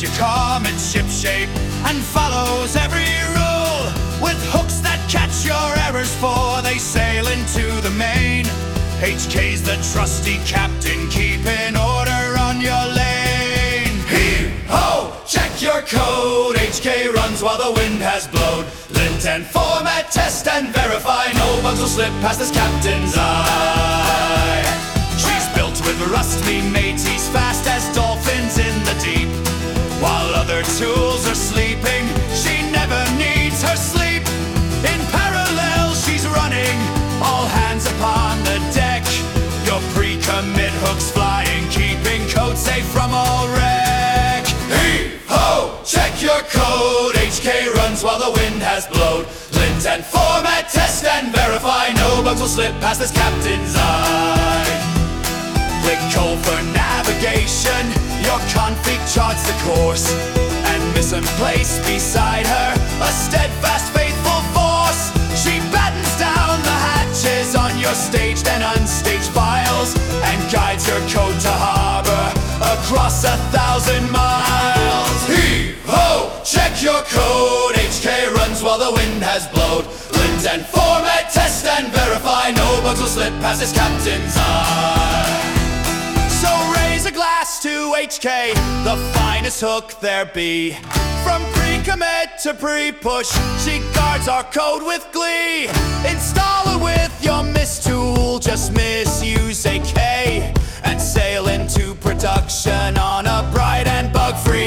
your comet shipshape and follows every rule, with hooks that catch your errors for they sail into the main. HK's the trusty captain, keeping order on your lane. Heave ho, check your code. HK runs while the wind has blowed. Lint and format, test and verify. No bugs will slip past this captain's eye. She's built with rust, me mateys, fast as dolphins in the deep. While other tools are sleeping, she never needs her sleep. In parallel she's running, all hands upon the deck. Your pre-commit hooks flying, keeping code safe from all wreck. Heave ho, check your code. HK runs while the wind has blowed. Lint and format, test and verify. No bugs will slip past this captain's eye. Click coal for navigation, your config charts the course, and missing place beside her, a steadfast, faithful force. She battens down the hatches on your staged and unstaged files, and guides your code to harbor across 1,000 miles. Heave ho, check your code. HK runs while the wind has blowed. Lint and format, test and verify. No bugs will slip past this captain's eye. So raise a glass to HK, the finest hook there be. From pre-commit to pre-push, she guards our code with glee. Install her with your mistool, just misuse a K, and sail into production on a bright and bug-free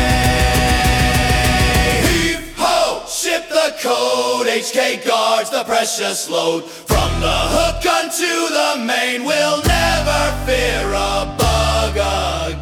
day. Heave ho, ship the code. HK guards the precious load. From the hook unto the main, we'll never fear a bug again.